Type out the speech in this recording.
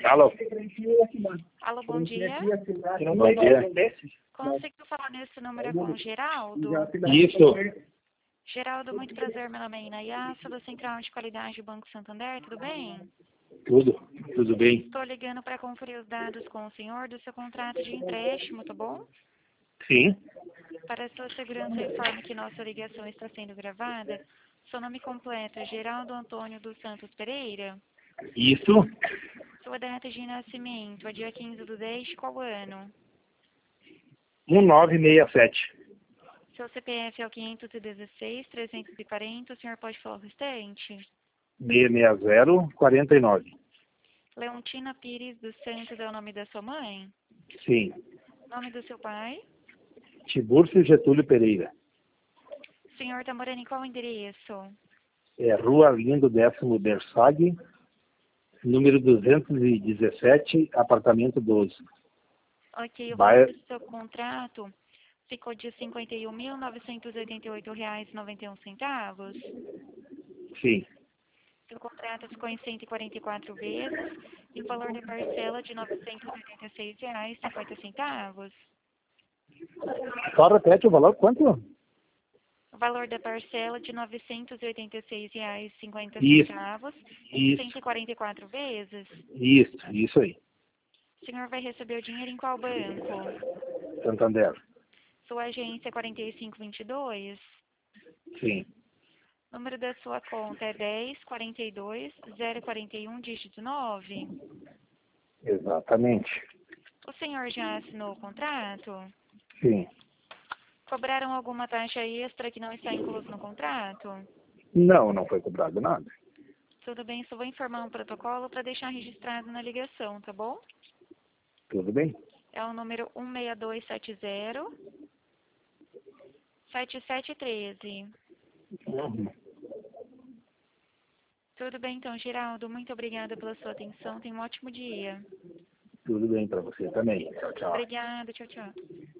Alô? Alô, bom dia. Bom dia. Conseguiu falar nesse número com o Geraldo? Isso. Geraldo, muito prazer, meu nome é Inayá, sou da Central de Qualidade do Banco Santander, tudo bem? Tudo bem. Estou ligando para conferir os dados com o senhor do seu contrato de empréstimo, tá bom? Sim. Para sua segurança, informe que nossa ligação está sendo gravada. Seu nome completo é Geraldo Antônio dos Santos Pereira. Isso. Sua data de nascimento é dia 15/10, qual ano? 1967. Seu CPF é o 516-340, o senhor pode falar o restante? 66049. Leontina Pires dos Santos é o nome da sua mãe? Sim. Nome do seu pai? Tiburcio Getúlio Pereira. O senhor está morando em qual endereço? É Rua Lindo 10º Bersag, número 217, apartamento 12. Ok, o valor do seu contrato ficou de R$ 51.988,91. Sim. Seu contrato ficou em 144 vezes e o valor da parcela de R$ 986,50. Só repete o valor, quanto? O valor da parcela de R$ 986,50 em Isso. 144 vezes. Isso aí. O senhor vai receber o dinheiro em qual banco? Santander. Sua agência é 4522? Sim. O número da sua conta é 10 42 041 dígito 9. Exatamente. O senhor já assinou o contrato? Sim. Cobraram alguma taxa extra que não está incluso no contrato? Não foi cobrado nada. Tudo bem, só vou informar um protocolo para deixar registrado na ligação, tá bom? Tudo bem? É o número 16270-7713. Uhum. Tudo bem, então, Geraldo. Muito obrigada pela sua atenção. Tenha um ótimo dia. Tudo bem para você também. Tchau, tchau. Obrigada. Tchau, tchau.